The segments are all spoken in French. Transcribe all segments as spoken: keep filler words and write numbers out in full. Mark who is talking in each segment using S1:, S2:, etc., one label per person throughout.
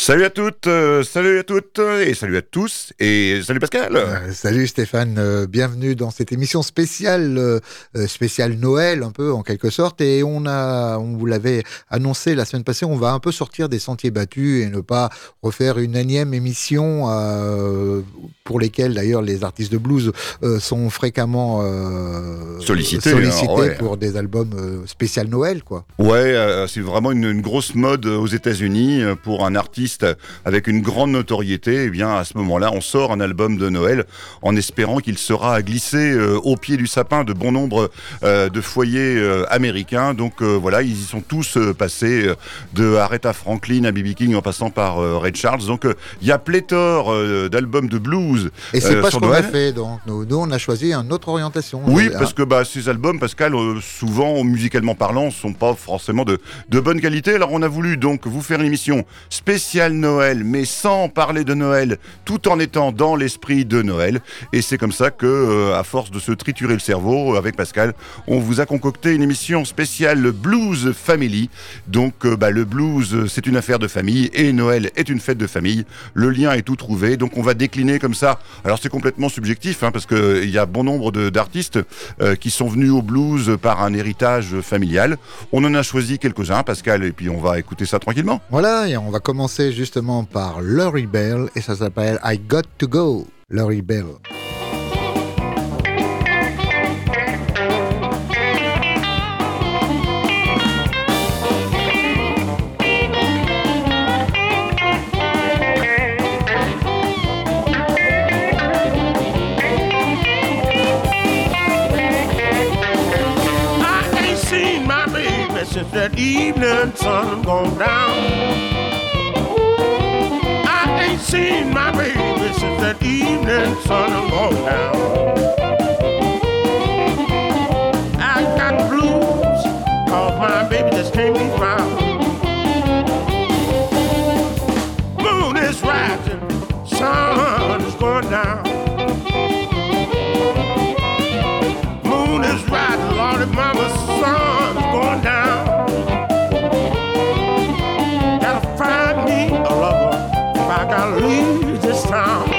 S1: Salut à toutes, euh, salut à toutes et salut à tous et salut Pascal.
S2: Euh, salut Stéphane, euh, bienvenue dans cette émission spéciale, euh, spéciale Noël un peu en quelque sorte, et on a, on vous l'avait annoncé la semaine passée, on va un peu sortir des sentiers battus et ne pas refaire une énième émission euh, pour lesquelles d'ailleurs les artistes de blues euh, sont fréquemment euh,
S1: sollicités,
S2: sollicités
S1: alors, ouais.
S2: pour des albums euh, spécial Noël, quoi.
S1: Ouais, euh, c'est vraiment une, une grosse mode aux États-Unis pour un artiste avec une grande notoriété. Et bien à ce moment-là, on sort un album de Noël en espérant qu'il sera glissé euh, au pied du sapin de bon nombre euh, de foyers euh, américains. Donc euh, voilà, ils y sont tous euh, passés euh, de Aretha Franklin à B B King en passant par euh, Ray Charles. Donc il euh, y a pléthore euh, d'albums de blues.
S2: Et c'est
S1: euh,
S2: pas ce qu'on
S1: Noël.
S2: a fait, donc nous, nous on a choisi une autre orientation.
S1: Oui,
S2: hein.
S1: parce que bah, ces albums, Pascal, euh, souvent, musicalement parlant, sont pas forcément de, de bonne qualité. Alors on a voulu donc vous faire une émission spéciale Noël, mais sans parler de Noël, tout en étant dans l'esprit de Noël. Et c'est comme ça que, euh, à force de se triturer le cerveau, avec Pascal, on vous a concocté une émission spéciale Blues Family. Donc euh, bah, le blues, c'est une affaire de famille, et Noël est une fête de famille. Le lien est tout trouvé, donc on va décliner comme ça. Alors c'est complètement subjectif, hein, parce qu'il y a bon nombre de, d'artistes euh, qui sont venus au blues par un héritage familial. On en a choisi quelques-uns, Pascal, et puis on va écouter ça tranquillement.
S2: Voilà, et on va commencer justement par Laurie Bell, et ça s'appelle I Got to Go, Laurie Bell.
S3: Since that evening sun gone down, I ain't seen my baby since that evening sun gone down. I got blues, cause my baby just can't be found. Moon is rising, sun is going down. Moon is rising, Lordy mama, sun is going down. I gotta leave this town.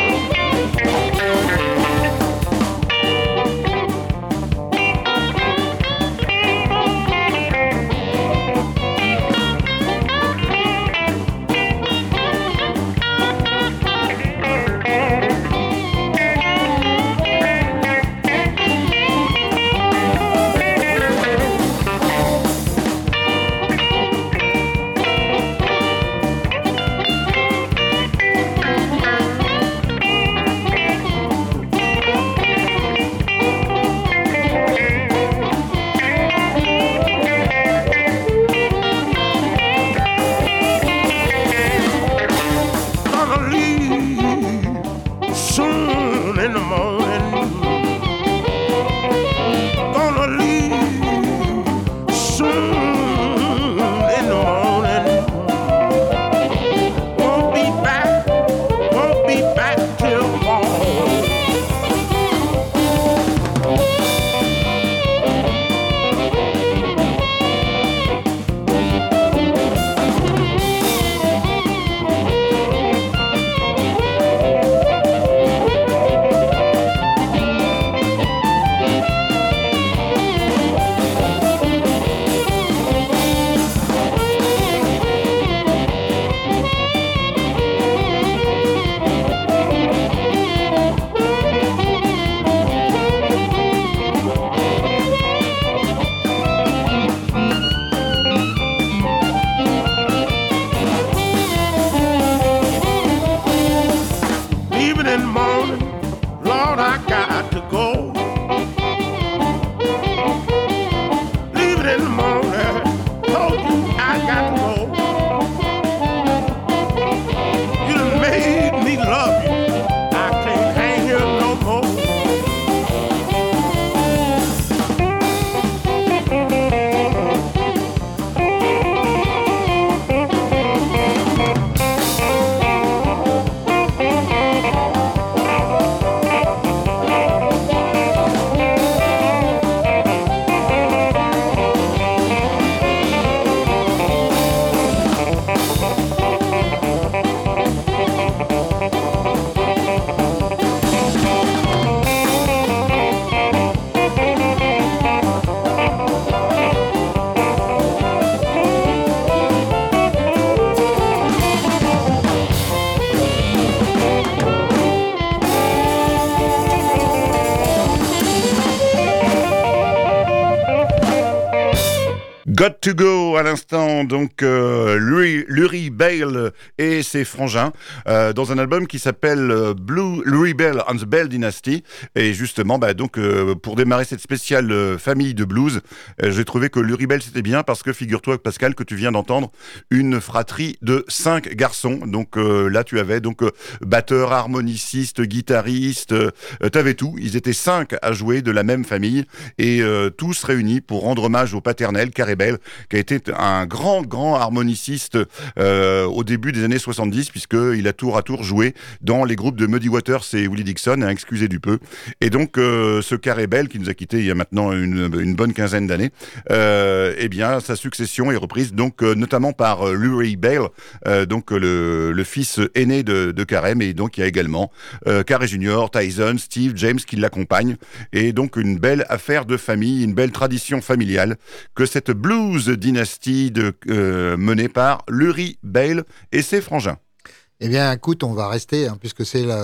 S1: Got to Go à l'instant, donc euh, Lurie, Lurie Bale et ses frangins euh, dans un album qui s'appelle euh, Blue Lurie Bale and the Bale Dynasty. Et justement, bah, donc euh, pour démarrer cette spéciale euh, famille de blues, euh, j'ai trouvé que Lurie Bale c'était bien parce que figure-toi Pascal que tu viens d'entendre une fratrie de cinq garçons. Donc euh, là tu avais donc euh, batteur, harmoniciste, guitariste, euh, t'avais tout. Ils étaient cinq à jouer de la même famille et euh, tous réunis pour rendre hommage au paternel Carey Bale, qui a été un grand, grand harmoniciste euh, au début des années soixante-dix, puisqu'il a tour à tour joué dans les groupes de Muddy Waters et Willie Dixon, hein, excusez du peu. Et donc, euh, ce Carey Bale, qui nous a quittés il y a maintenant une, une bonne quinzaine d'années, euh, eh bien, sa succession est reprise, donc, euh, notamment par euh, Lurie Bale, euh, donc le, le fils aîné de, de Carey, mais donc il y a également euh, Carey Junior, Tyson, Steve, James qui l'accompagnent, et donc une belle affaire de famille, une belle tradition familiale que cette blues dynastie de, euh, menée par Lurie Bale et ses frangins.
S2: Eh bien, écoute, on va rester, hein, puisque c'est la,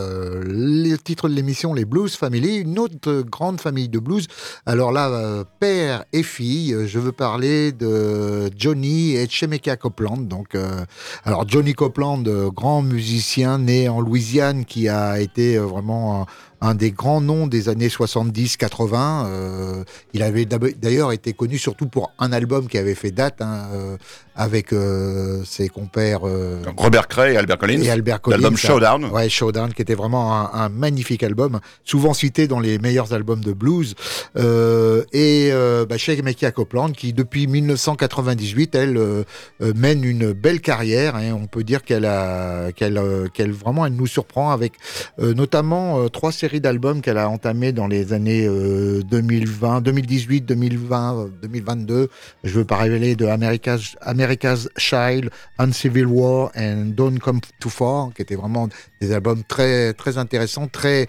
S2: le titre de l'émission, les Blues Family, une autre grande famille de blues. Alors là, euh, père et fille, je veux parler de Johnny et Shemekia Copeland. Donc, euh, alors Johnny Copeland, euh, grand musicien né en Louisiane, qui a été euh, vraiment un, un des grands noms des années soixante-dix quatre-vingts. Euh, il avait d'ailleurs été connu surtout pour un album qui avait fait date, hein, euh, avec euh, ses compères euh,
S1: Robert Cray et Albert Collins.
S2: Et Albert Collins,
S1: l'album Showdown.
S2: Ouais, Showdown, qui était vraiment un, un magnifique album, souvent cité dans les meilleurs albums de blues. Euh, et euh, bah, Shemekia Copeland, qui depuis dix-neuf cent quatre-vingt-dix-huit, elle euh, mène une belle carrière. Hein, on peut dire qu'elle a, qu'elle, euh, qu'elle vraiment, elle nous surprend avec euh, notamment euh, trois séries d'albums qu'elle a entamées dans les années euh, deux mille vingt, deux mille dix-huit, deux mille vingt, deux mille vingt-deux. Je veux pas révéler de America's, America's Child, Uncivil War and Don't Come Too Far, qui étaient vraiment des albums très, très intéressants, très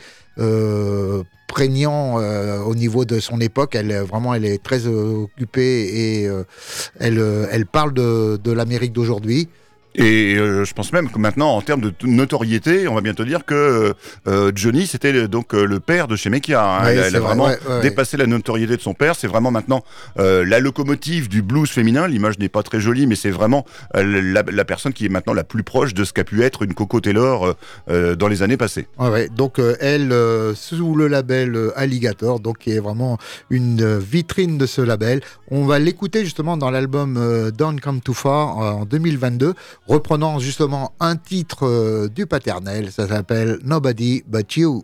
S2: euh, prégnants euh, au niveau de son époque. Elle, vraiment, elle est très euh, occupée et euh, elle, euh, elle parle de, de l'Amérique d'aujourd'hui.
S1: Et euh, je pense même que maintenant, en termes de t- notoriété, on va bien te dire que euh, Johnny, c'était le, donc euh, le père de Shemekia. Hein.
S2: Ouais,
S1: elle, elle a
S2: vrai,
S1: vraiment
S2: ouais, ouais,
S1: dépassé la notoriété de son père. C'est vraiment maintenant euh, la locomotive du blues féminin. L'image n'est pas très jolie, mais c'est vraiment euh, la, la personne qui est maintenant la plus proche de ce qu'a pu être une Coco Taylor euh, dans les années passées.
S2: Ouais, ouais. Donc euh, elle, euh, sous le label euh, Alligator, donc qui est vraiment une euh, vitrine de ce label. On va l'écouter justement dans l'album euh, Don't Come Too Far euh, en deux mille vingt-deux, reprenant justement un titre euh, du paternel. Ça s'appelle Nobody But You.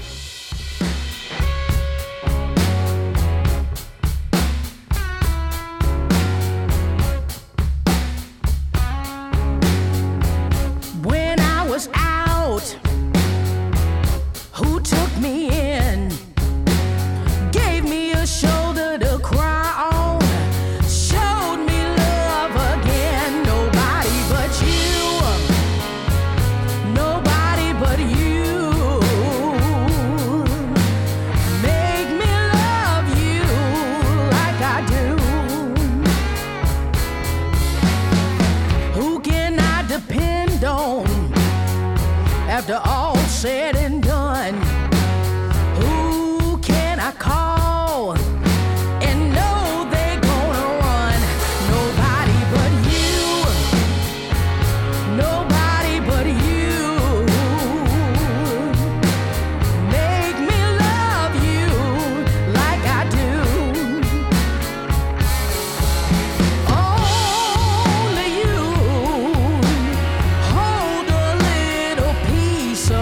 S4: When I was out, who took me in, gave me a shoulder to cry on, showed me love again. Nobody but you, nobody but you, make me love you like I do. Who can I depend on after all said and done? Who can I call and know they gonna run? Nobody but you, nobody but you, make me love you like I do. Only you hold a little piece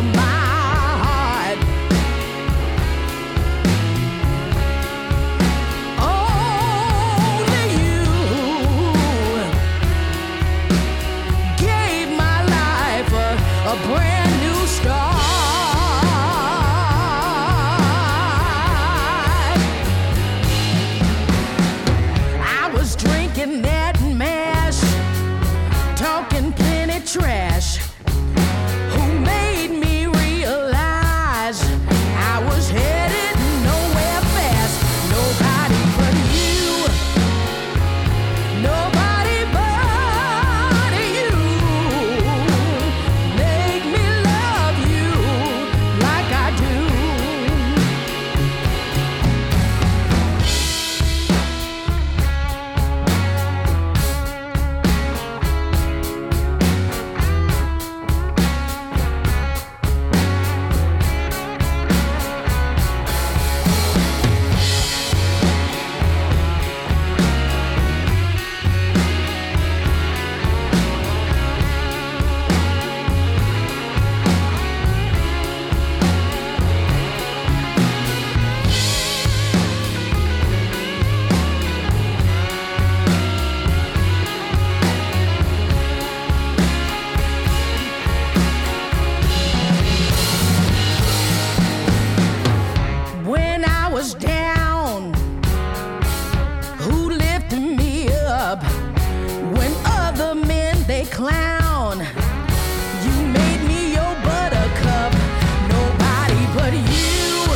S4: clown. You made me your buttercup. Nobody but you.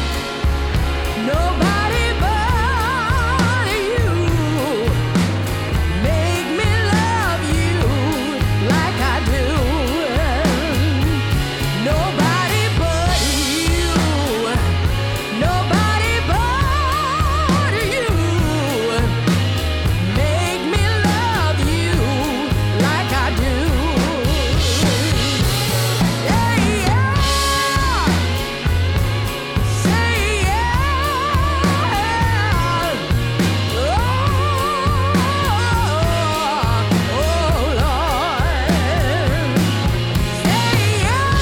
S4: Nobody but you. Make me love you like I do. Nobody but you. Nobody but you. Make me love you like I do. Yeah, yeah. Say yeah. Oh, oh Lord. Say yeah.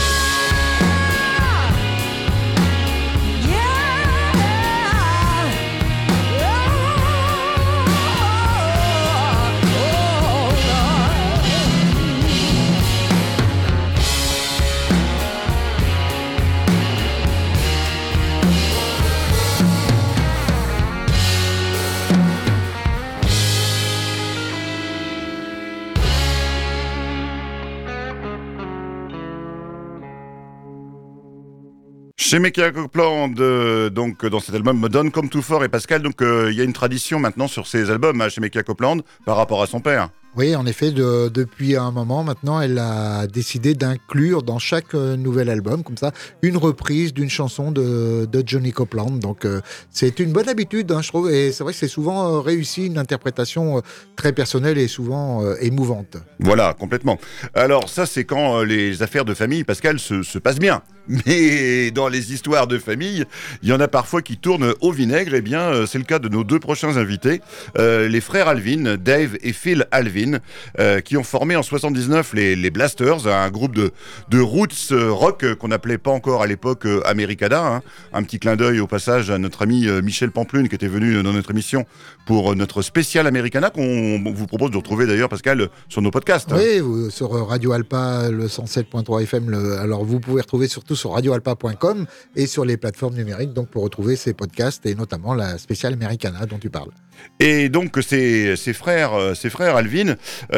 S1: Chez Mecca Copeland, euh, donc dans cet album Don't Come Too Far, et Pascal, donc euh, il y a une tradition maintenant sur ces albums hein, chez Mecca Copeland par rapport à son père.
S2: Oui, en effet, de- depuis un moment maintenant, elle a décidé d'inclure dans chaque euh, nouvel album, comme ça, une reprise d'une chanson de, de Johnny Copeland. Donc, euh, c'est une bonne habitude, hein, je trouve, et c'est vrai que c'est souvent euh, réussi, une interprétation euh, très personnelle et souvent euh, émouvante.
S1: Voilà, complètement. Alors ça, c'est quand euh, les affaires de famille, Pascal, se, se passent bien. Mais dans les histoires de famille, il y en a parfois qui tournent au vinaigre. Eh bien, euh, c'est le cas de nos deux prochains invités, euh, les frères Alvin, Dave et Phil Alvin, euh, qui ont formé en soixante-dix-neuf les, les Blasters, un groupe de, de roots euh, rock euh, qu'on n'appelait pas encore à l'époque euh, Americana. Hein. Un petit clin d'œil au passage à notre ami euh, Michel Pamplune qui était venu dans notre émission pour euh, notre spécial Americana qu'on vous propose de retrouver d'ailleurs, Pascal, sur nos podcasts.
S2: Oui, vous- sur Radio Alpa, le cent sept point trois F M, le- alors vous pouvez retrouver surtout sur radio alpa point com et sur les plateformes numériques donc pour retrouver ces podcasts et notamment la spéciale Americana dont tu parles.
S1: Et donc ces, ces frères, euh, ces frères Alvin,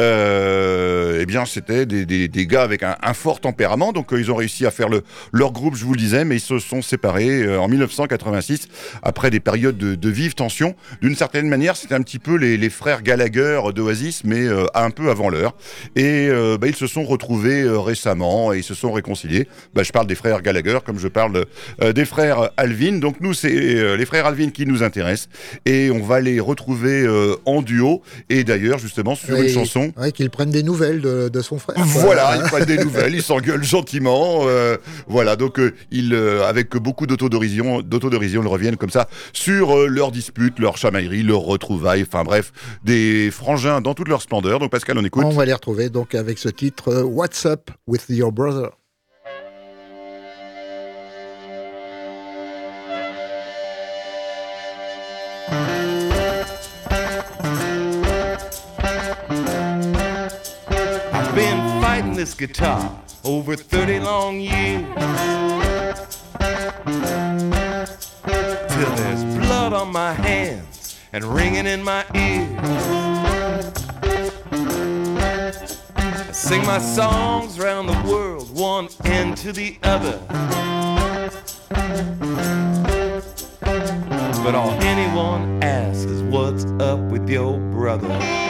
S1: euh, eh bien c'était des, des, des gars avec un, un fort tempérament. Donc euh, ils ont réussi à faire le, leur groupe, je vous le disais, mais ils se sont séparés euh, en dix-neuf cent quatre-vingt-six après des périodes de, de vives tensions. D'une certaine manière, c'était un petit peu les, les frères Gallagher d'Oasis, mais euh, un peu avant l'heure. Et euh, bah, ils se sont retrouvés euh, récemment et ils se sont réconciliés. Bah, je parle des frères Gallagher comme je parle euh, des frères Alvin. Donc nous, c'est euh, les frères Alvin qui nous intéressent et on va les retrouver euh, en duo et d'ailleurs justement sur une
S2: Et-
S1: chanson.
S2: Ouais, qu'il prenne des nouvelles de, de son frère. quoi.
S1: Voilà, ils prennent des nouvelles, ils s'engueulent gentiment. euh, voilà, donc euh, ils, euh, avec beaucoup d'autodérision, d'autodérision, ils reviennent comme ça sur euh, leurs disputes, leurs chamailleries, leurs retrouvailles. Enfin bref, des frangins dans toute leur splendeur. Donc Pascal, on écoute.
S2: On va les retrouver donc avec ce titre euh, What's Up with Your Brother.
S3: I've been fighting this guitar over thirty long years. Till there's blood on my hands and ringing in my ears. I sing my songs round the world, one end to the other. But all anyone asks is what's up with your brother.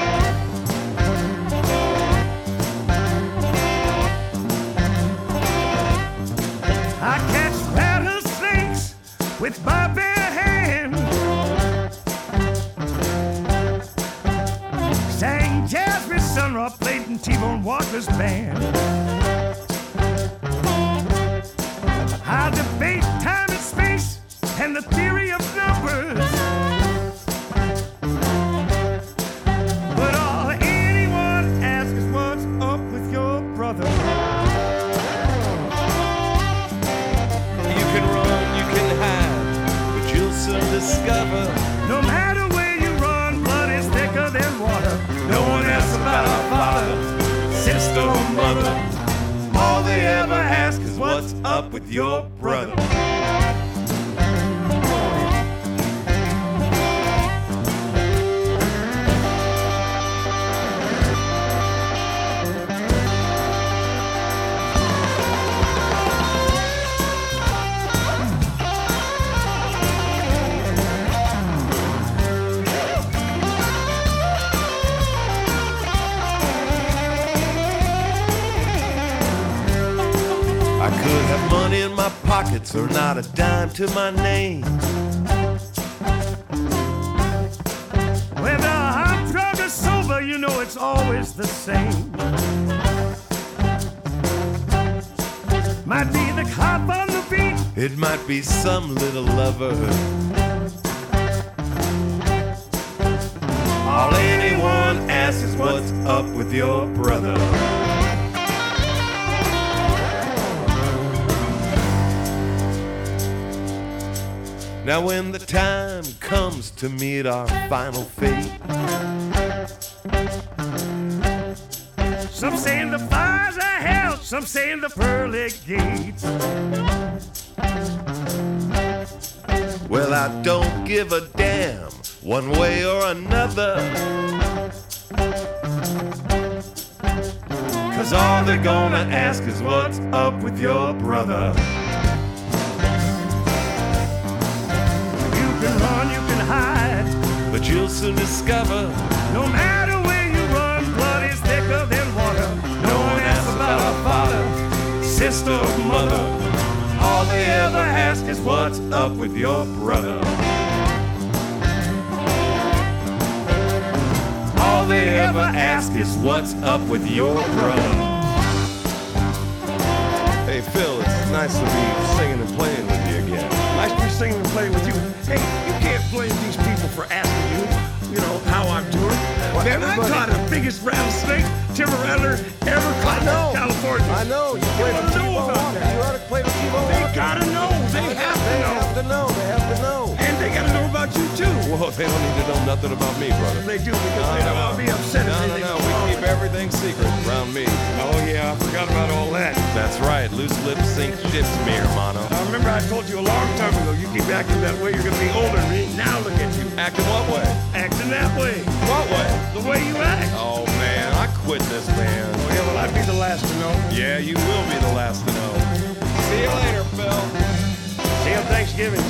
S5: I catch rattlesnakes with my bare hand. Sang jazz with Sun Ra, played in T-Bone Walker's band. I debate time and space and the theory of numbers. But all anyone asks is what's up with your brother.
S3: You can run, you can hide, but you'll soon discover
S5: No matter where you run, blood is thicker than water. No one asks about our father, sister, or mother. All they ever ask is what's up with your brother.
S3: My pockets are not a dime to my name.
S5: Whether I'm drunk or sober, you know it's always the same. Might be the cop on the beat.
S3: It might be some little lover. All anyone asks is what's up with your brother. Now when the time comes to meet our final fate,
S5: some saying the fires of hell, some saying the pearly gates.
S3: well, I don't give a damn one way or another. Cause all they're gonna ask is what's up with your brother.
S5: You can run, you can hide,
S3: But you'll soon discover
S5: no matter where you run, blood is thicker than water.
S3: no one asks about a father, sister, or mother. All they ever ask is what's up with your brother. All they ever ask is what's up with your brother. Hey Phil, it's nice to be singing and playing with you again.
S5: Nice to be singing and playing with you. Hey, you can't blame these people for asking you, you know, how I'm doing.
S3: Well,
S5: Man, I
S3: everybody-
S5: caught the biggest rattlesnake Timber Rattler ever caught in California.
S3: I know, you play
S5: They
S3: with
S5: know
S3: T-Bone
S5: about
S3: Walker.
S5: that.
S3: You ought to play with T-Bone
S5: They
S3: Walker.
S5: gotta know. They have to
S3: They
S5: know.
S3: have to know, they have to know.
S5: And they gotta know about you too.
S3: Whoa, they don't need to know nothing about me, brother.
S5: They do because they don't want to be upset.
S3: No,
S5: if
S3: no,
S5: anything
S3: no,
S5: goes
S3: we
S5: wrong.
S3: keep everything secret around me.
S5: Oh yeah, I forgot about all that.
S3: That's right, loose lips sink ships, mi hermano.
S5: I remember I told you a long time ago, you keep acting that way, you're gonna be older than me. Now look at you,
S3: Acting what way?
S5: acting that way.
S3: What way?
S5: The way you act.
S3: Oh man, I quit this man.
S5: Oh yeah, well I'd be the last to know.
S3: Yeah, you will be the last to know. See you later, Phil.
S5: See you on Thanksgiving.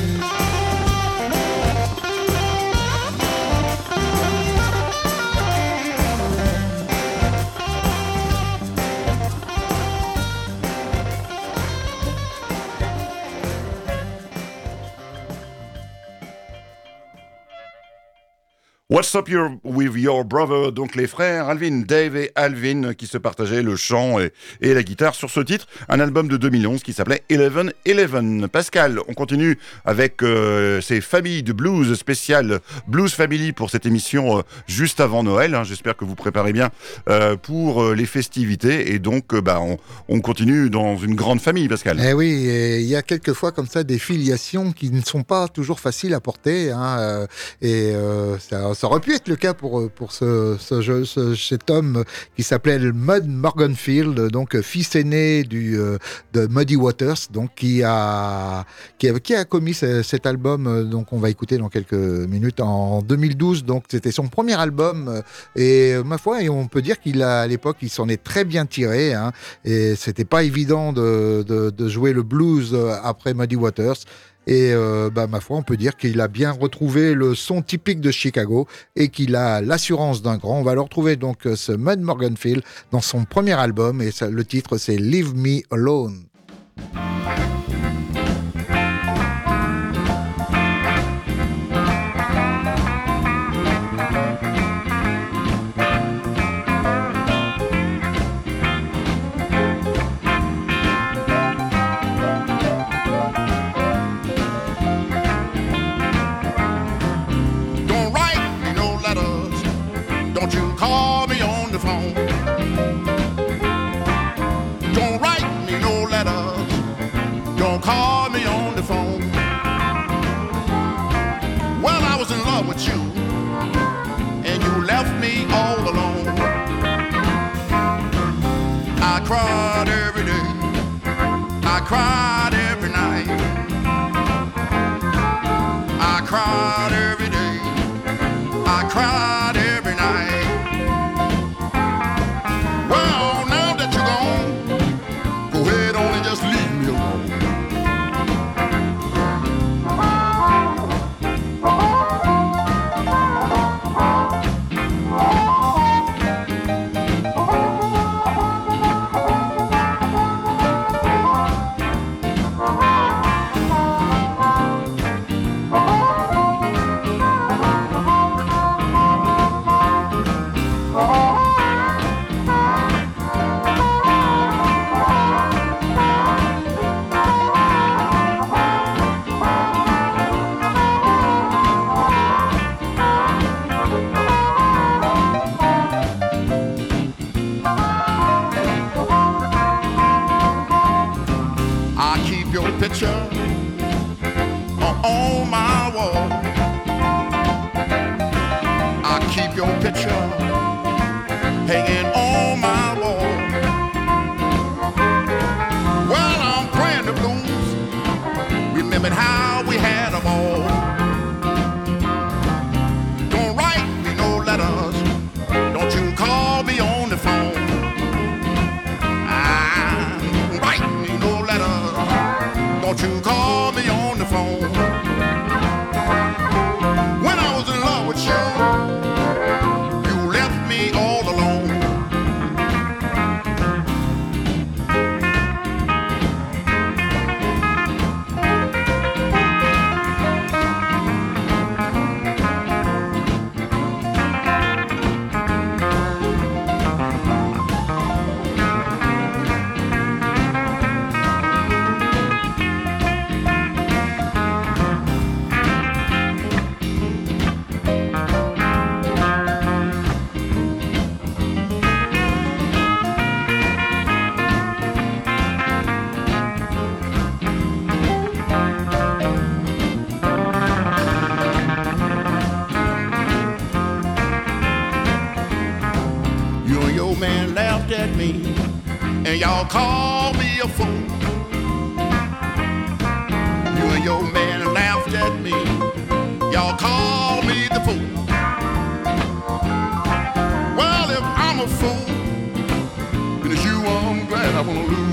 S1: What's Up your, with Your Brother, donc les frères Alvin, Dave et Alvin qui se partageaient le chant et, et la guitare sur ce titre, un album de deux mille onze qui s'appelait Eleven Eleven. Pascal, on continue avec euh, ces familles de blues spéciales, Blues Family pour cette émission euh, juste avant Noël, hein. J'espère que vous préparez bien euh, pour euh, les festivités et donc euh, bah, on, on continue dans une grande famille, Pascal.
S2: Eh oui, et il y a quelquefois comme ça des filiations qui ne sont pas toujours faciles à porter, hein, euh, et euh, ça, ça aurait pu être le cas pour, pour ce, ce, jeu, ce cet homme qui s'appelait Mud Morganfield, donc fils aîné du, euh, de Muddy Waters, donc qui a, qui a, qui a commis ce, cet album, euh, donc on va écouter dans quelques minutes, en deux mille douze, donc c'était son premier album, euh, et euh, ma foi, et on peut dire qu'il a, à l'époque, il s'en est très bien tiré, hein, et c'était pas évident de, de, de jouer le blues après Muddy Waters. Et euh, bah, ma foi, on peut dire qu'il a bien retrouvé le son typique de Chicago et qu'il a l'assurance d'un grand. On va le retrouver donc ce Mud Morganfield dans son premier album et ça, le titre c'est Leave Me Alone.
S6: Call me on the phone. Don't write me no letters. Don't call me on the phone. Well, I was in love with you, and you left me all alone. I cried every day. I cried every night. I cried every day. I cried every night. Well, now that you're gone, go ahead on and just leave me alone. and y'all call me a fool. You and your man laughed at me. Y'all call me the fool. Well, if I'm a fool, then it's you I'm glad I wanna lose.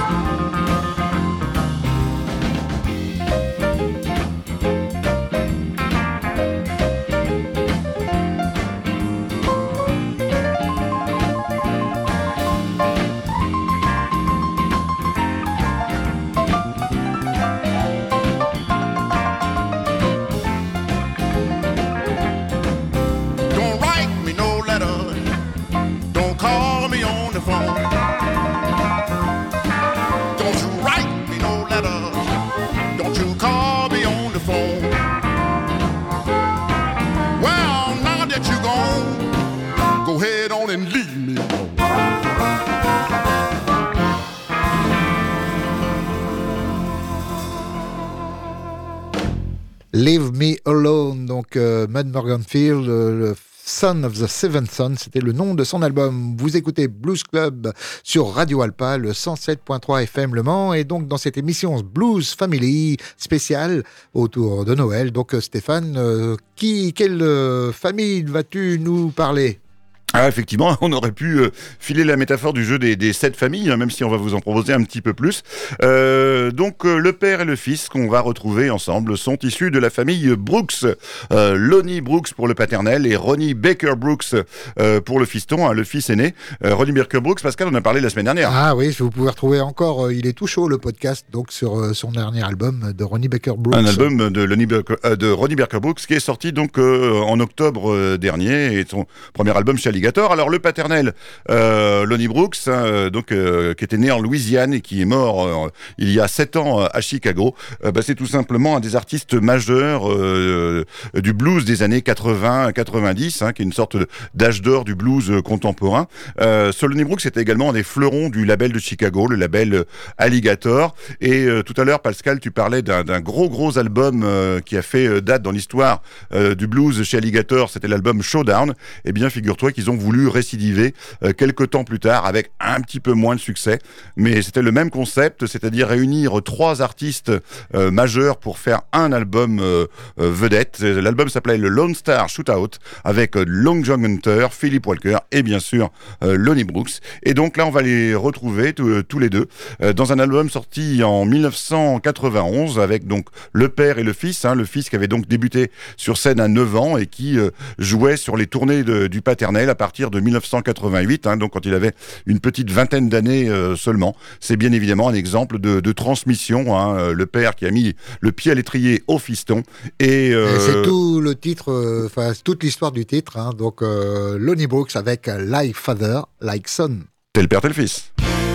S2: Leave Me Alone, donc euh, Mud Morganfield, euh, le Son of the Seventh Son, c'était le nom de son album. Vous écoutez Blues Club sur Radio Alpa, le cent sept point trois F M Le Mans, et donc dans cette émission Blues Family spéciale autour de Noël. Donc Stéphane, euh, qui, quelle euh, famille vas-tu nous parler ?
S1: Ah, effectivement, on aurait pu euh, filer la métaphore du jeu des, des sept familles, hein, même si on va vous en proposer un petit peu plus. Euh, donc, euh, le père et le fils qu'on va retrouver ensemble sont issus de la famille Brooks. Euh, Lonnie Brooks pour le paternel et Ronnie Baker Brooks euh, pour le fiston, hein, le fils aîné. Euh, Ronnie Baker Brooks, Pascal, on en a parlé la semaine dernière.
S2: Ah oui, vous pouvez retrouver encore, euh, il est tout chaud le podcast, donc sur euh, son dernier album de Ronnie Baker Brooks.
S1: Un album de, Lonnie Baker, euh, de Ronnie Baker Brooks qui est sorti donc euh, en octobre euh, dernier, et son premier album chez Alligator. Alors le paternel, euh, Lonnie Brooks, hein, donc euh, qui était né en Louisiane et qui est mort euh, il y a sept ans euh, à Chicago, euh, bah, c'est tout simplement un des artistes majeurs euh, du blues des années quatre-vingts quatre-vingt-dix, hein, qui est une sorte d'âge d'or du blues contemporain. Euh, ce Lonnie Brooks était également un des fleurons du label de Chicago, le label Alligator. Et euh, tout à l'heure, Pascal, tu parlais d'un, d'un gros gros album euh, qui a fait date dans l'histoire euh, du blues chez Alligator, c'était l'album Showdown. Eh bien, figure-toi qu'ils ont voulu récidiver euh, quelques temps plus tard avec un petit peu moins de succès, mais c'était le même concept, c'est-à-dire réunir trois artistes euh, majeurs pour faire un album euh, euh, vedette. L'album s'appelait le Lone Star Shootout avec euh, Long John Hunter, Philip Walker et bien sûr euh, Lonnie Brooks. Et donc là on va les retrouver t- tous les deux euh, dans un album sorti en dix-neuf cent quatre-vingt-onze avec donc le père et le fils, hein, le fils qui avait donc débuté sur scène à neuf ans et qui euh, jouait sur les tournées de, du paternel à partir de dix-neuf cent quatre-vingt-huit, hein, donc quand il avait une petite vingtaine d'années euh, seulement. C'est bien évidemment un exemple de, de transmission, hein, le père qui a mis le pied à l'étrier au fiston. Et, euh...
S2: et c'est tout le titre, enfin euh, toute l'histoire du titre, hein, donc euh, Lonnie Brooks avec Like Father, Like Son.
S1: Tel père, tel fils.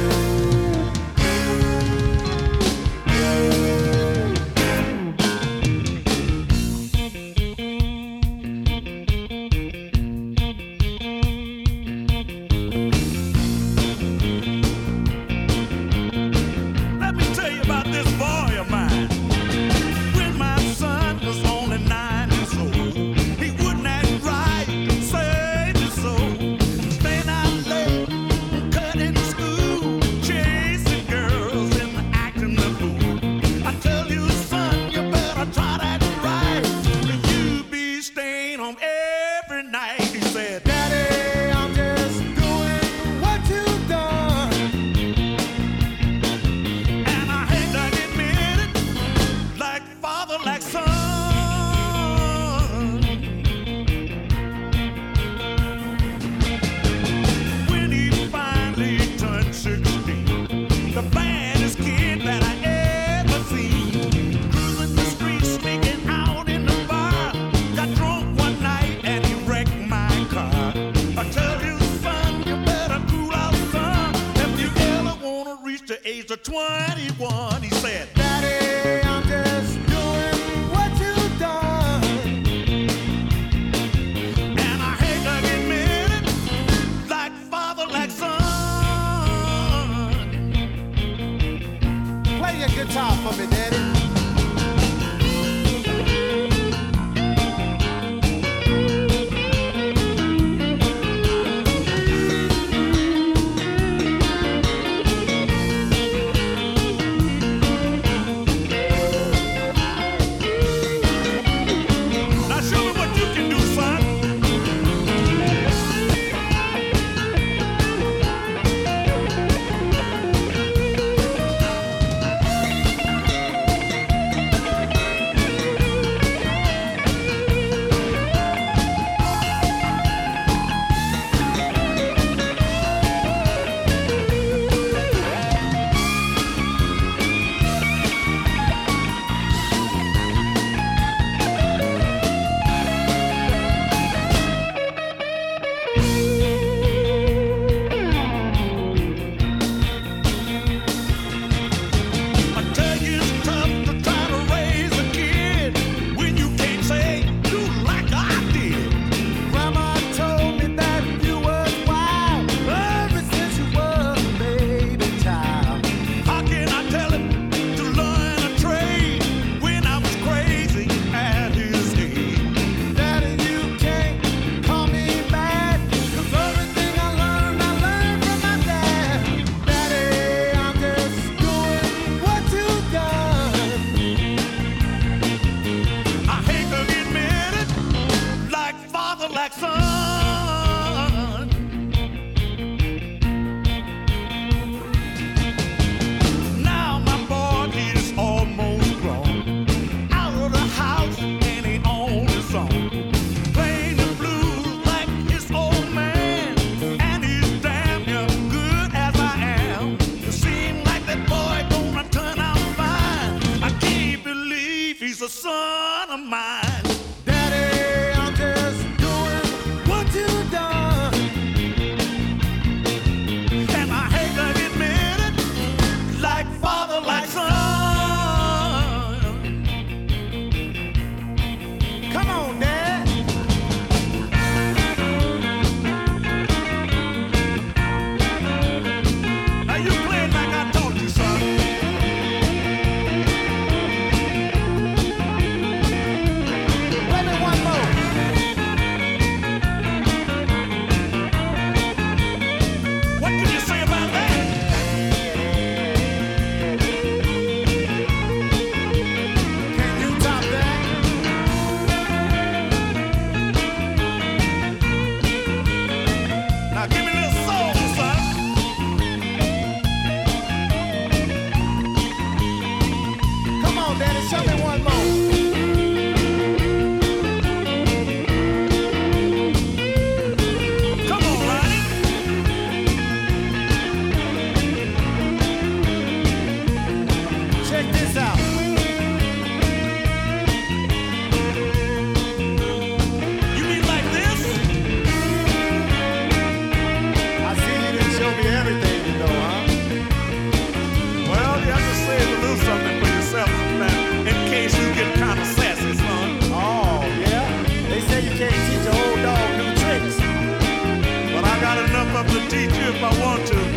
S5: twenty-one, he said, Daddy, I'm just doing what you've done. And I hate to admit it, like father, like son. Play your guitar for me, Daddy. if I want to.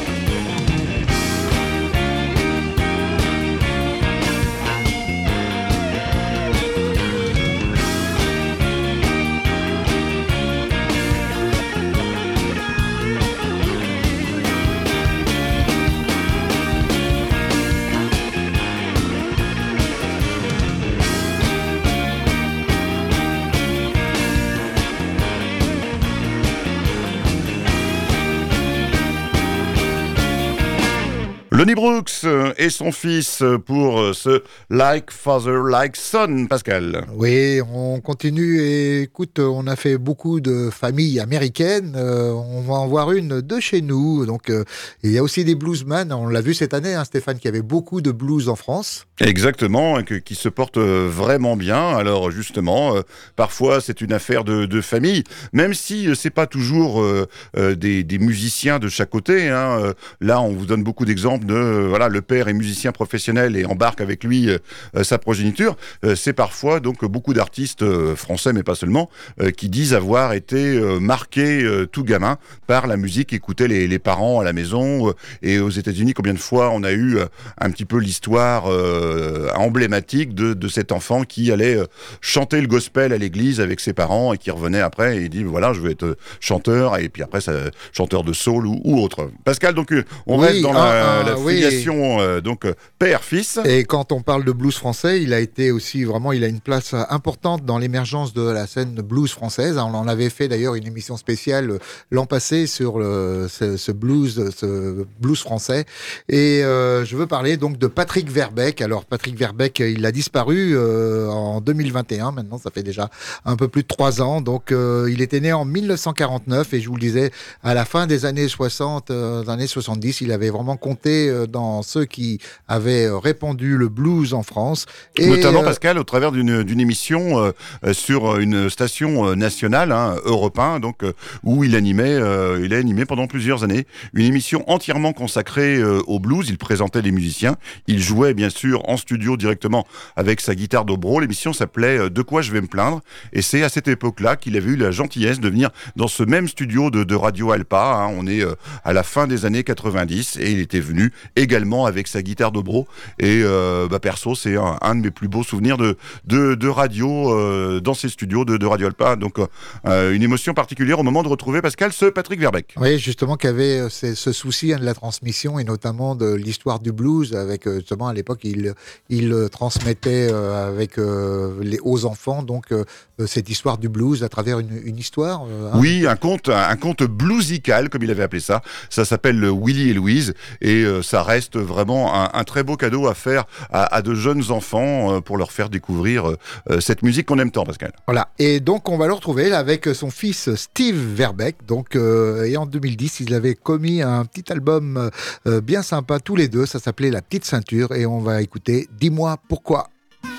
S1: Lonnie Brooks et son fils pour ce Like Father, Like Son, Pascal.
S2: Oui, on continue et écoute, on a fait beaucoup de familles américaines, euh, on va en voir une de chez nous, donc euh, il y a aussi des bluesmen, on l'a vu cette année, hein, Stéphane, qu'il y avait beaucoup de blues en France.
S1: Exactement, et que, qui se portent vraiment bien. Alors justement, euh, parfois c'est une affaire de, de famille, même si euh, c'est pas toujours euh, euh, des, des musiciens de chaque côté. Hein. Euh, là, on vous donne beaucoup d'exemples de euh, voilà, le père est musicien professionnel et embarque avec lui euh, sa progéniture. Euh, c'est parfois donc beaucoup d'artistes euh, français, mais pas seulement, euh, qui disent avoir été euh, marqués euh, tout gamin par la musique qu'écoutaient les, les parents à la maison. Euh, et aux États-Unis, combien de fois on a eu euh, un petit peu l'histoire euh, Euh, emblématique de, de cet enfant qui allait euh, chanter le gospel à l'église avec ses parents et qui revenait après et il dit voilà je veux être chanteur et puis après ça, chanteur de soul ou, ou autre. Pascal, donc on oui, reste dans ah, la, ah, la filiation oui. euh, donc père-fils.
S2: Et quand on parle de blues français, il a été aussi vraiment, il a une place importante dans l'émergence de la scène blues française. On en avait fait d'ailleurs une émission spéciale l'an passé sur le, ce, ce blues, ce blues français. Et euh, je veux parler donc de Patrick Verbeek. Alors Patrick Verbeek, il a disparu euh, en deux mille vingt et un, maintenant ça fait déjà un peu plus de trois ans, donc euh, il était né en mille neuf cent quarante-neuf et je vous le disais, à la fin des années soixante, euh, des années soixante-dix, il avait vraiment compté euh, dans ceux qui avaient répandu le blues en France.
S1: Et, notamment, euh, Pascal, au travers d'une, d'une émission euh, sur une station nationale, hein, Europe un, donc, euh, où il animait, euh, il a animé pendant plusieurs années une émission entièrement consacrée euh, au blues. Il présentait les musiciens, il jouait bien sûr en studio directement avec sa guitare dobro. L'émission s'appelait De quoi je vais me plaindre et c'est à cette époque-là qu'il avait eu la gentillesse de venir dans ce même studio de, de Radio Alpa. Hein. On est euh, à la fin des années quatre-vingt-dix et il était venu également avec sa guitare dobro et euh, bah, perso c'est un, un de mes plus beaux souvenirs de, de, de radio euh, dans ces studios de, de Radio Alpa. Donc euh, une émotion particulière au moment de retrouver Pascal ce Patrick Verbeek.
S2: Oui, justement qui avait ce, ce souci hein, de la transmission et notamment de l'histoire du blues avec justement à l'époque il Il transmettait euh, avec euh, les, aux enfants donc euh, cette histoire du blues à travers une, une histoire. Euh, hein.
S1: Oui, un conte, un conte bluesical comme il avait appelé ça. Ça s'appelle Willie et Louise et euh, ça reste vraiment un, un très beau cadeau à faire à, à de jeunes enfants euh, pour leur faire découvrir euh, cette musique qu'on aime tant, Pascal.
S2: Voilà. Et donc on va le retrouver là, avec son fils Steve Verbeek. Donc euh, et en deux mille dix, ils avaient commis un petit album euh, bien sympa tous les deux. Ça s'appelait La Petite Ceinture et on va écouter Dis-moi pourquoi.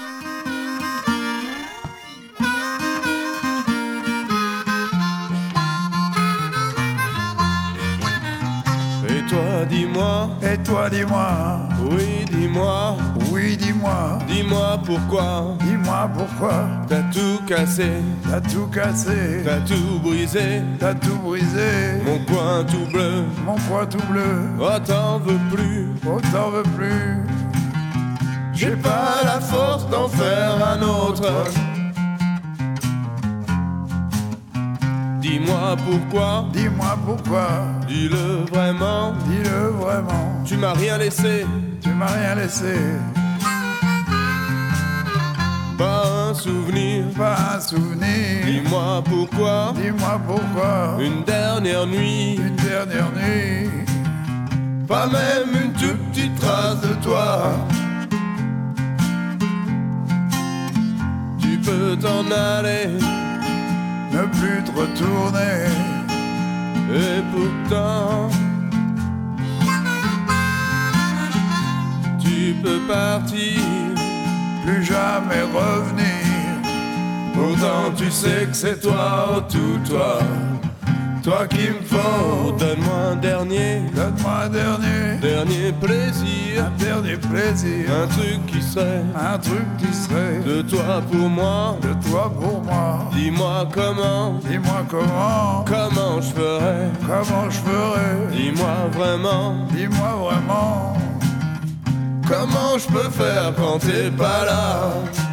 S5: Et toi, dis-moi.
S3: Et toi, dis-moi.
S5: Oui, dis-moi.
S3: Oui, dis-moi.
S5: Dis-moi pourquoi.
S3: Dis-moi pourquoi.
S5: T'as tout cassé.
S3: T'as tout cassé.
S5: T'as tout brisé.
S3: T'as tout brisé.
S5: Mon coin tout bleu.
S3: Mon coin tout bleu.
S5: Oh, t'en veux plus.
S3: Oh, t'en veux plus.
S5: J'ai pas la force d'en faire un autre. Dis-moi pourquoi.
S3: Dis-moi pourquoi.
S5: Dis-le vraiment.
S3: Dis-le vraiment.
S5: Tu m'as rien laissé.
S3: Tu m'as rien laissé.
S5: Pas un souvenir.
S3: Pas un souvenir.
S5: Dis-moi pourquoi.
S3: Dis-moi pourquoi.
S5: Une dernière nuit.
S3: Une dernière nuit.
S5: Pas même une toute petite trace de toi. Tu peux t'en aller,
S3: ne plus te retourner.
S5: Et pourtant tu peux partir,
S3: plus jamais revenir.
S5: Pourtant tu sais que c'est toi, oh tout toi, toi qui me faut.
S3: Donne-moi un dernier,
S5: Donne-moi un dernier,
S3: dernier plaisir,
S5: un dernier plaisir,
S3: un truc qui serait
S5: un truc qui serait
S3: de toi pour moi.
S5: de toi pour moi.
S3: Dis-moi comment,
S5: Dis-moi comment,
S3: comment je ferais.
S5: comment je ferais.
S3: Dis-moi vraiment,
S5: Dis-moi vraiment,
S3: comment je peux faire quand t'es pas là.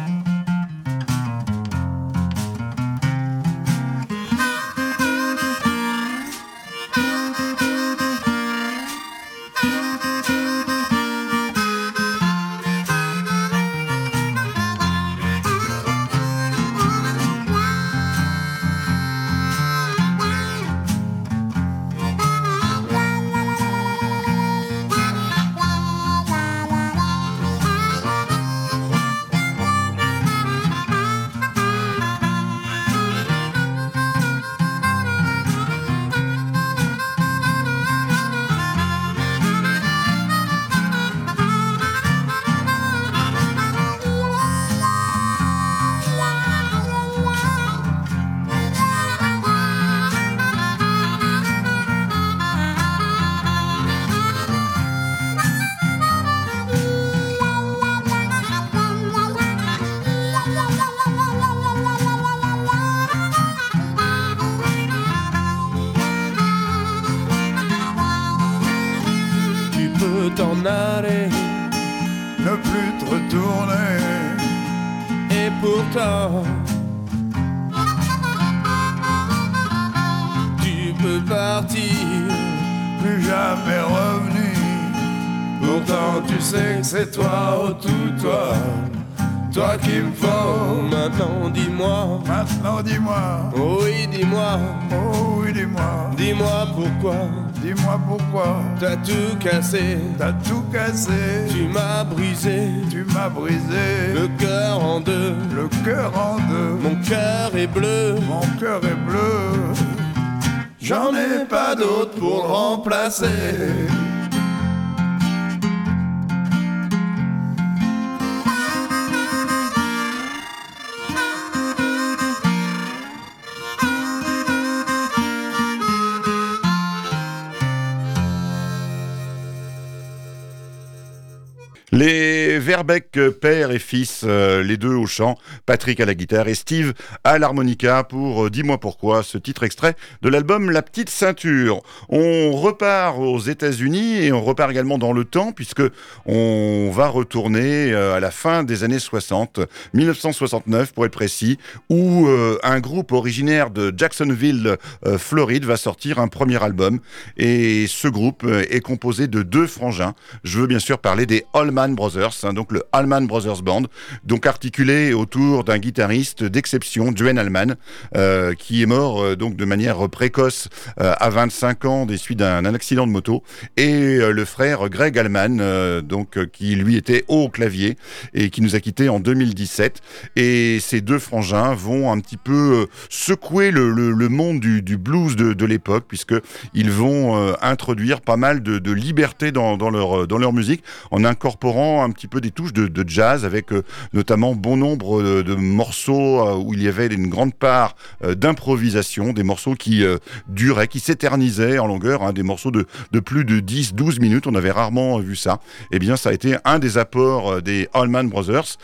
S3: T'en aller,
S5: ne plus te retourner.
S3: et pourtant tu peux partir,
S5: Plus jamais revenir. Pourtant tu sais que c'est toi, oh tout toi, toi qui me faut.
S3: Maintenant dis-moi,
S5: Maintenant dis-moi,
S3: oui dis-moi,
S5: oh oui dis-moi,
S3: dis-moi pourquoi
S5: dis-moi pourquoi
S3: t'as tout cassé,
S5: t'as tout cassé.
S3: tu m'as brisé
S5: Tu m'as brisé
S3: le cœur en deux,
S5: le cœur en deux.
S3: mon cœur est bleu,
S5: Mon cœur est bleu.
S3: j'en ai pas d'autre pour le remplacer.
S1: Les Verbeek, père et fils, euh, les deux au chant, Patrick à la guitare et Steve à l'harmonica pour euh, Dis-moi pourquoi, ce titre extrait de l'album La Petite Ceinture. On repart aux États-Unis et on repart également dans le temps puisque on va retourner euh, à la fin des années soixante, dix-neuf cent soixante-neuf pour être précis, où euh, un groupe originaire de Jacksonville, euh, Floride, va sortir un premier album. Et ce groupe euh, est composé de deux frangins. Je veux bien sûr parler des Allman Brothers, hein, donc le Allman Brothers Band, donc articulé autour d'un guitariste d'exception, Duane Allman, euh, qui est mort euh, donc de manière précoce euh, à vingt-cinq ans des suites d'un, d'un accident de moto, et euh, le frère Greg Allman, euh, donc euh, qui lui était au clavier et qui nous a quittés en deux mille dix-sept. Et ces deux frangins vont un petit peu euh, secouer le, le, le monde du, du blues de, de l'époque, puisque ils vont euh, introduire pas mal de, de liberté dans, dans leur dans leur musique, en incorporant un petit peu des touches de, de jazz, avec euh, notamment bon nombre de, de morceaux euh, où il y avait une grande part euh, d'improvisation, des morceaux qui euh, duraient, qui s'éternisaient en longueur, hein, des morceaux de, de plus de dix à douze minutes, on avait rarement vu ça. Eh bien, ça a été un des apports euh, des Allman Brothers.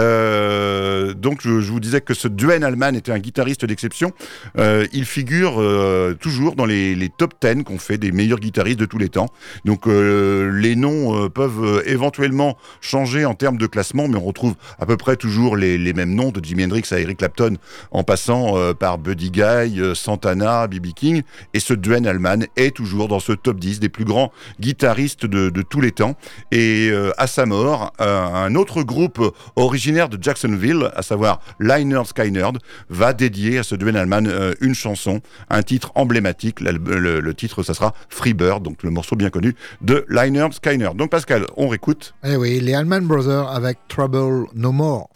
S1: Euh, donc, je, je vous disais que ce Duane Allman était un guitariste d'exception. Euh, il figure euh, toujours dans les, les top dix qu'on fait des meilleurs guitaristes de tous les temps. Donc, euh, les noms euh, peuvent euh, éventuellement changer en termes de classement, mais on retrouve à peu près toujours les, les mêmes noms, de Jimi Hendrix à Eric Clapton, en passant euh, par Buddy Guy, euh, Santana, B B King, et ce Duane Allman est toujours dans ce top dix des plus grands guitaristes de, de tous les temps. Et euh, à sa mort, euh, un autre groupe originaire de Jacksonville, à savoir Lynyrd Skynyrd, va dédier à ce Duane Allman euh, une chanson, un titre emblématique. Le, le, le titre, ça sera Freebird, donc le morceau bien connu de Lynyrd Skynyrd. Donc Pascal, on réécoute.
S2: Eh oui, les Allman Brothers avec Trouble No More.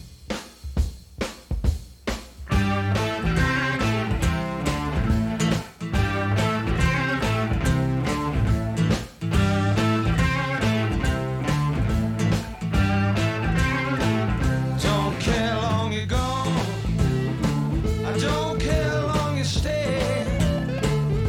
S7: Don't care long you're gone. I don't care long you stay.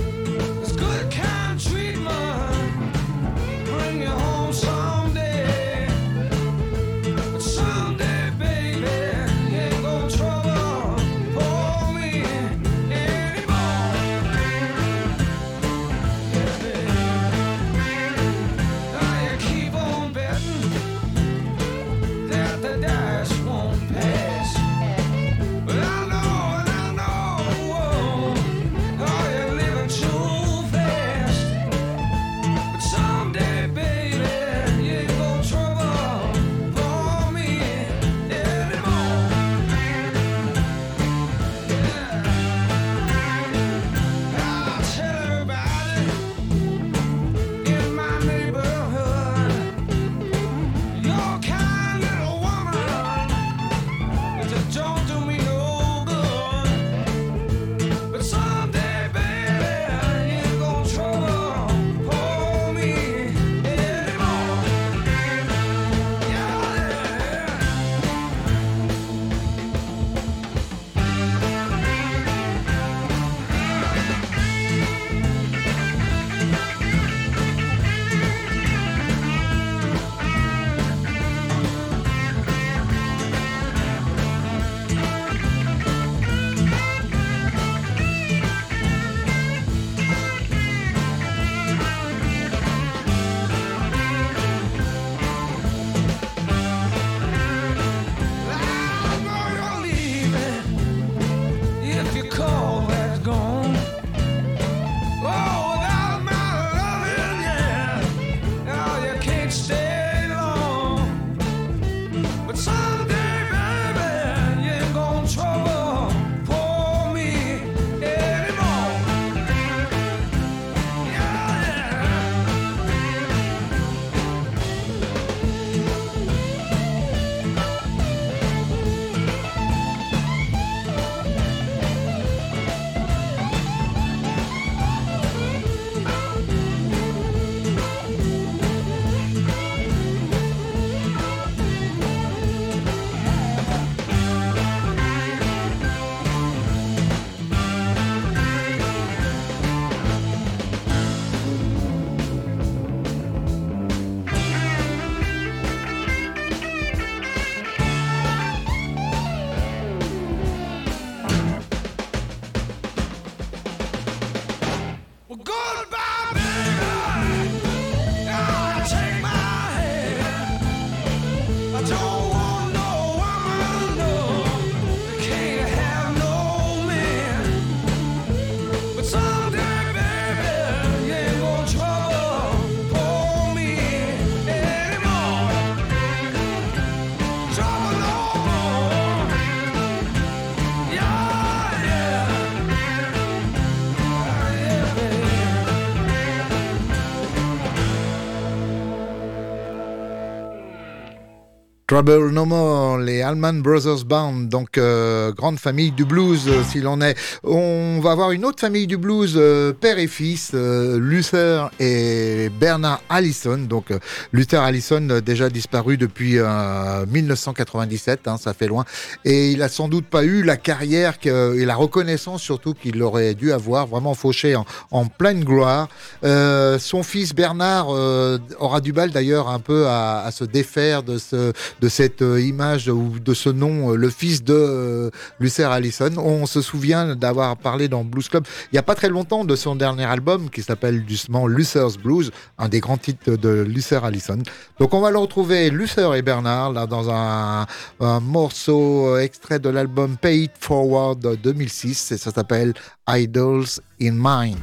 S2: Trouble No More, les Allman Brothers Band, donc euh, grande famille du blues euh, s'il en est. On va avoir une autre famille du blues, euh, père et fils, euh, Luther et Bernard Allison. Donc euh, Luther Allison euh, déjà disparu depuis euh, dix-neuf cent quatre-vingt-dix-sept, hein, ça fait loin, et il a sans doute pas eu la carrière que, et la reconnaissance surtout qu'il aurait dû avoir, vraiment fauché en, en pleine gloire. Euh, son fils Bernard euh, aura du mal d'ailleurs un peu à, à se défaire de ce de cette euh, image ou de ce nom, euh, le fils de euh, Luther Allison. On se souvient d'avoir parlé dans Blues Club il n'y a pas très longtemps de son dernier album qui s'appelle justement Luther's Blues, un des grands titres de Luther Allison. Donc on va le retrouver, Luther et Bernard, là dans un, un morceau extrait de l'album Pay It Forward deux mille six, et ça s'appelle Idols in Mind.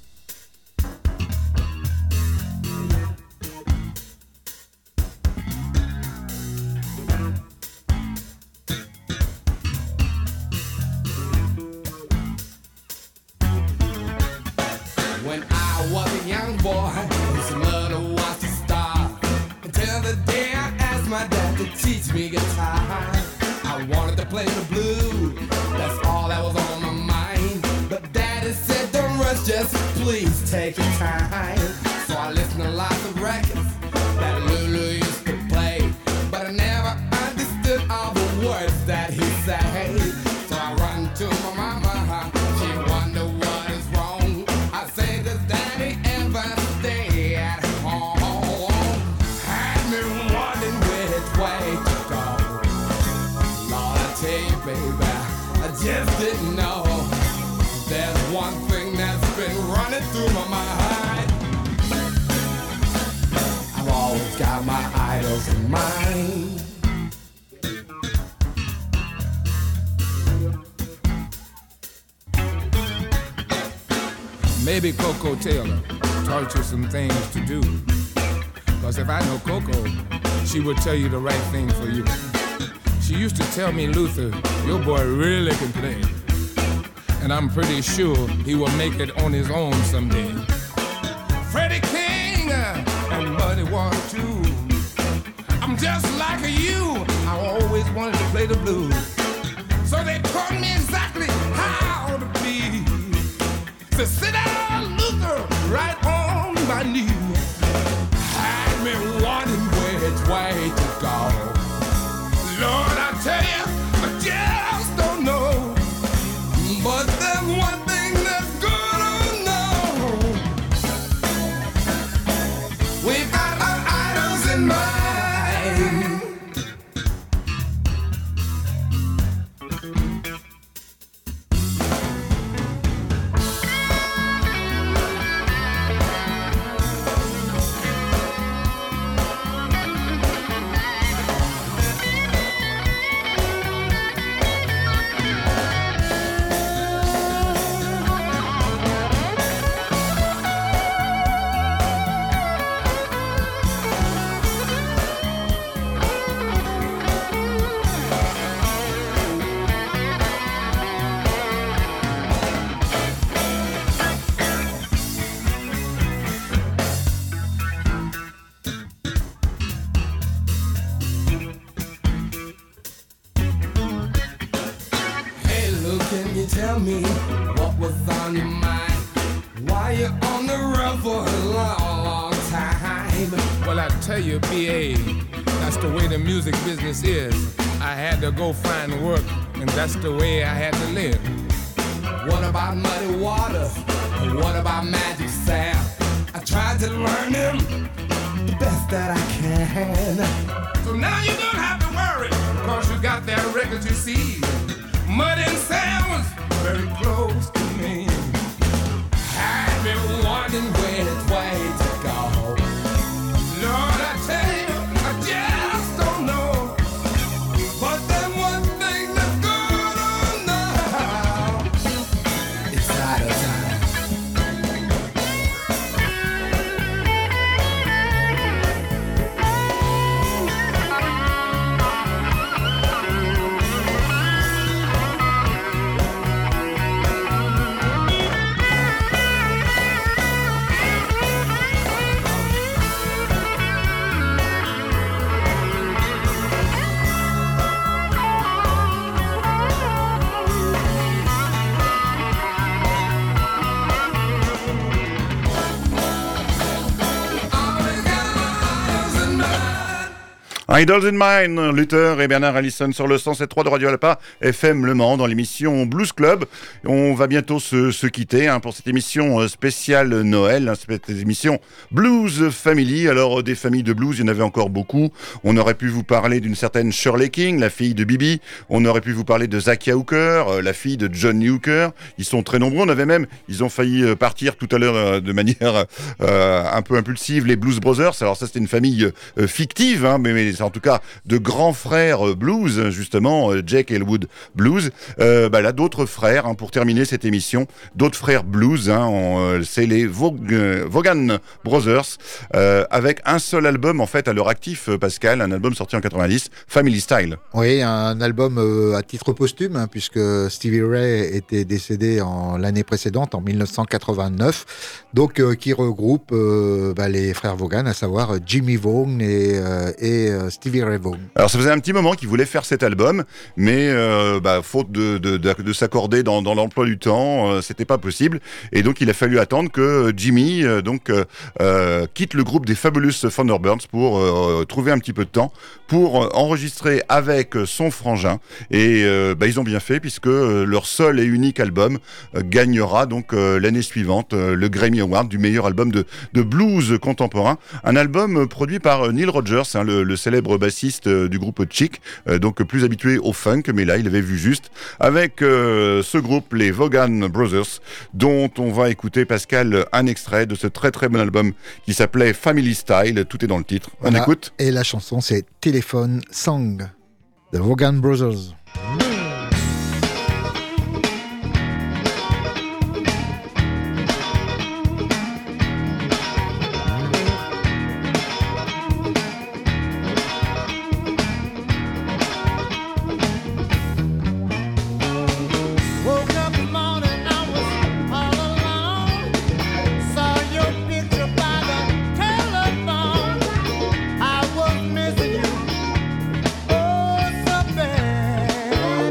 S7: When I was a young boy, his mother was a star. Until the day I asked my dad to teach me guitar. I wanted to play the blues, that's all that was on my mind. But daddy said, don't rush, just please take your time. So I listened to lots of records that Lulu used to play, but I never understood all the words that he said. So I run to my mama, she wondered what is wrong. I say, does daddy ever stay at home? Had me wondering which way to go. Lord, I tell you, baby, I just didn't know. There's one thing that's been running through my mind. I've always got my idols in mind.
S8: Maybe Coco Taylor taught you some things to do. Cause if I know Coco, she would tell you the right thing for you. She used to tell me, Luther, your boy really can play. And I'm pretty sure he will make it on his own someday. Freddie King uh, and Muddy Water too. I'm just like you, I always wanted to play the blues. So they taught me exactly how to be. To sit down, Luther, right on my knee. Had me wondering which way to go. Lord, I tell you, I just don't know. But there's one thing that's good to know. We've got our idols in mind. Tell me what was on your mind. Why you on the road for a long, long time? Well, I tell you, B A, that's the way the music business is. I had to go find work, and that's the way I had to live.
S7: What about Muddy Waters? What about Magic Sam? I tried to learn them the best that I can.
S8: So now you don't have to worry, cause you got that record you see. Muddy and Sam was very close to me.
S7: Had me wondering which way to go.
S8: Lord, I tell you, I just don't know.
S7: But then one thing that's good to know. It's out of time.
S1: Idols in Mine, Luther et Bernard Allison sur le cent sept point trois de Radio Alpa F M Le Mans dans l'émission Blues Club. On va bientôt se, se quitter hein, pour cette émission spéciale Noël, hein, cette émission Blues Family. Alors des familles de blues, il y en avait encore beaucoup. On aurait pu vous parler d'une certaine Shirley King, la fille de Bibi. On aurait pu vous parler de Zakia Hooker, euh, la fille de John Hooker. Ils sont très nombreux. On avait même, ils ont failli euh, partir tout à l'heure euh, de manière euh, un peu impulsive, les Blues Brothers. Alors ça c'était une famille euh, fictive, hein, mais, mais en tout cas de grands frères blues, justement, Jake Elwood Blues. Euh, bah là, d'autres frères, hein, pour terminer cette émission, d'autres frères blues, hein, on, euh, c'est les Vaug- euh, Vaughan Brothers, euh, avec un seul album, en fait, à leur actif, Pascal, un album sorti en quatre-vingt-dix, Family Style.
S2: Oui, un album euh, à titre posthume, hein, puisque Stevie Ray était décédé en l'année précédente, en dix-neuf cent quatre-vingt-neuf, donc euh, qui regroupe euh, bah, les frères Vaughan, à savoir Jimmy Vaughan et, euh, et euh, Stevie Ray Vaughan.
S1: Alors ça faisait un petit moment qu'ils voulaient faire cet album, mais euh, bah, faute de, de, de, de s'accorder dans, dans l'emploi du temps, euh, c'était pas possible. Et donc il a fallu attendre que Jimmy euh, donc euh, euh, quitte le groupe des Fabulous Thunderbirds pour euh, trouver un petit peu de temps pour euh, enregistrer avec son frangin. Et euh, bah, ils ont bien fait puisque euh, leur seul et unique album euh, gagnera donc euh, l'année suivante euh, le Grammy Award du meilleur album de, de blues contemporain. Un album euh, produit par euh, Neil Rogers, hein, le, le célèbre bassiste euh, du groupe Chic, euh, donc plus habitué au funk, mais là il avait vu juste avec euh, ce groupe, les Vaughan Brothers, dont on va écouter, Pascal, un extrait de ce très très bon album qui s'appelait Family Style. Tout est dans le titre. On
S2: Voilà.
S1: écoute.
S2: Et la chanson, c'est Telephone Song de Vaughan Brothers.
S9: Woke up this morning, I was all alone. Saw your picture by the telephone. I was missing you, oh so bad.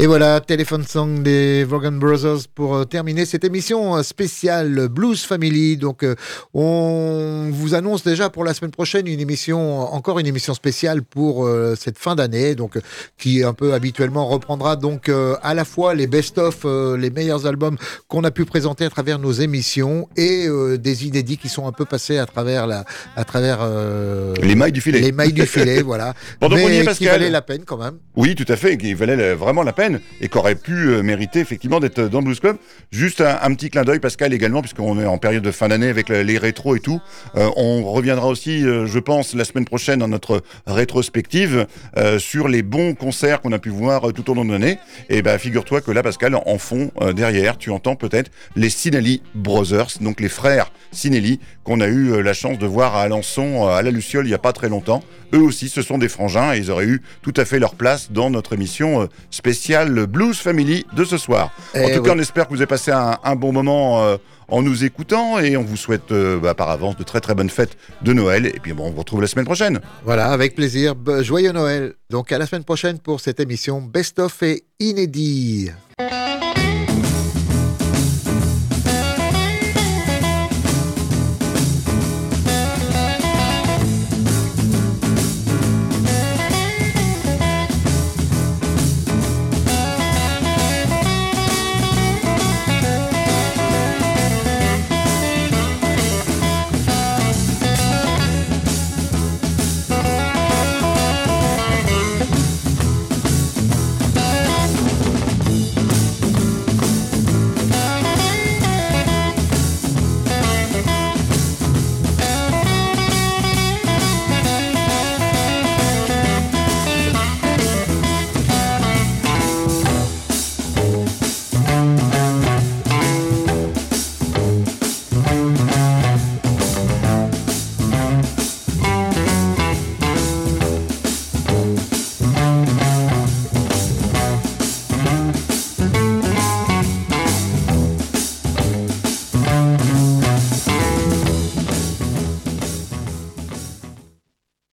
S2: Et voilà, Telephone Song des Vaughan Brothers pour euh, terminer cette émission euh, spéciale Blues Family. Donc, euh, on vous annonce déjà pour la semaine prochaine une émission, encore une émission spéciale pour euh, cette fin d'année, donc euh, qui un peu habituellement reprendra donc euh, à la fois les best-of, euh, les meilleurs albums qu'on a pu présenter à travers nos émissions et euh, des inédits qui sont un peu passés à travers la, à travers euh,
S1: les mailles du filet.
S2: Les mailles du filet, voilà.
S1: Pendant qu'on y est,
S2: Mais
S1: Pascal,
S2: qui valait la peine quand même.
S1: Oui, tout à fait, qui valait vraiment la peine et qui aurait pu euh, mériter effectivement d'être dans le Blues Club. Juste un, un petit clin d'œil, Pascal, également, puisqu'on est en période de fin d'année avec la, les rétros et tout. Euh, on reviendra aussi, euh, je pense, la semaine prochaine dans notre rétrospective euh, sur les bons concerts qu'on a pu voir euh, tout au long de l'année. Et ben, figure-toi que là, Pascal, en fond, euh, derrière, tu entends peut-être les Sinelli Brothers, donc les frères Sinelli, qu'on a eu euh, la chance de voir à Alençon, euh, à la Luciole, il n'y a pas très longtemps. Eux aussi, ce sont des frangins et ils auraient eu tout à fait leur place dans notre émission euh, spéciale Blues Family de ce soir.
S2: Et
S1: en tout
S2: oui.
S1: cas, on espère que vous avez passé un, un bon moment euh, en nous écoutant et on vous souhaite euh, bah, par avance de très très bonnes fêtes de Noël. Et puis bon, on vous retrouve la semaine prochaine.
S2: Voilà, avec plaisir. Joyeux Noël. Donc à la semaine prochaine pour cette émission Best of et Inédit.